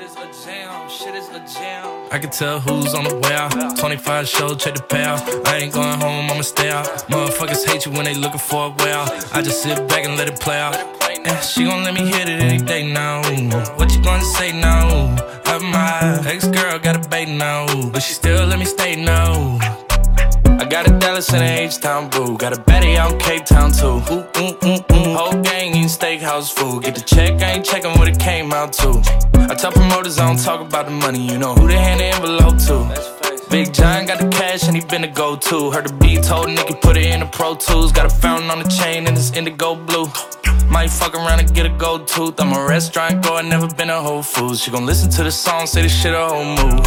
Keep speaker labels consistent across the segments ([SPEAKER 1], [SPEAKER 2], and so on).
[SPEAKER 1] is a jam, shit is a jam. I can tell who's on the way out. 25 show, check the payout. I ain't going home, I'ma stay out. Motherfuckers hate you when they looking for a way out. I just sit back and let it play out. And she gon' let me hit it any day now. What you gonna say now? My ex-girl got a bait now, but she still let me stay now. I got a Dallas and a H-Town boo. Got a baddie out in Cape Town too. Whole gang eating steakhouse food. Get the check, I ain't checking what it came out to. I tell promoters I don't talk about the money. You know who they hand the envelope to. Big John got the cash and he been the go-to. Heard the beat, told Nicky put it in the Pro Tools. Got a fountain on the chain and it's indigo blue. Might fuck around and get a gold tooth. I'm a restaurant goer, never been a Whole Foods. She gon' listen to the song, say this shit a whole mood.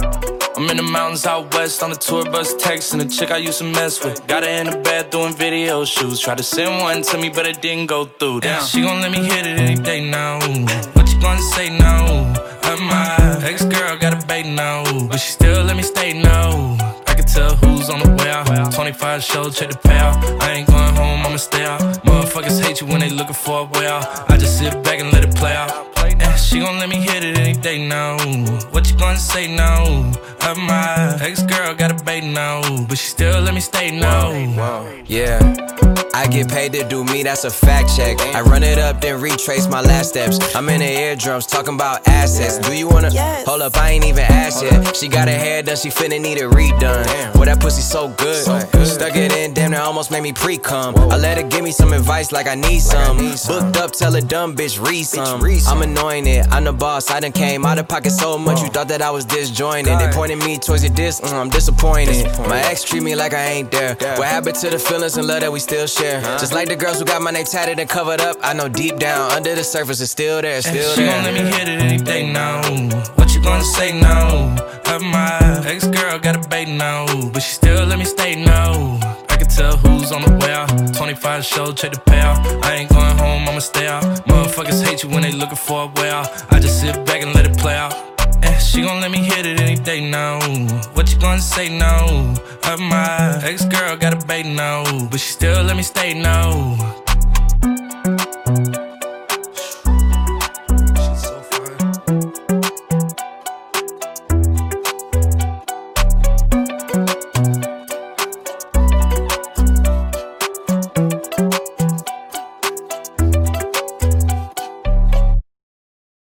[SPEAKER 1] I'm in the mountains out west on the tour bus texting the chick I used to mess with. Got her in the bed doing video shoots. Tried to send one to me but it didn't go through. Damn, she gon' let me hit it any day now. What you gonna say now? My ex-girl got a bait now, but she still let me stay now. I can tell who's on the way out. 25 show, check the payout. I ain't going home, I'ma stay out. Motherfuckers hate you when they looking for a way out. I just sit back and let it play out. And she gon' let me hit it any day now. What you gonna say now? My ex-girl got a bait now, but she still let me stay now.
[SPEAKER 2] Yeah, I get paid to do me, that's a fact check. I run it up, then retrace my last steps. I'm in the eardrums, talking about assets. Do you wanna? Hold up, I ain't even asked yet. She got her hair done, she finna need it redone. Boy, that pussy so good. Stuck it in, damn, that almost made me pre-cum. I let her give me some advice like I need some. Booked up, tell a dumb bitch, read some. I'm anointed, I'm the boss, I done came out of pocket so much. You thought that I was disjointed. They pointed me towards your diss, I'm disappointed. My ex treat me like I ain't there. What happened to the feelings and love that we still share? Just like the girls who got my name tatted and covered up, I know deep down, under the surface it's still there, still there.
[SPEAKER 1] She gon' let me hit it any day now. What you gonna say now? My ex-girl got a bait now, but she still let me stay now. I can tell who's on the way out. 25 show, check the payout. I ain't going home, I'ma stay out. Motherfuckers hate you when they looking for a way out. I just sit back and let it play out. And she gon' let me hit it any day now. What you gonna say now? My ex-girl got a bait now, but she still let me stay now.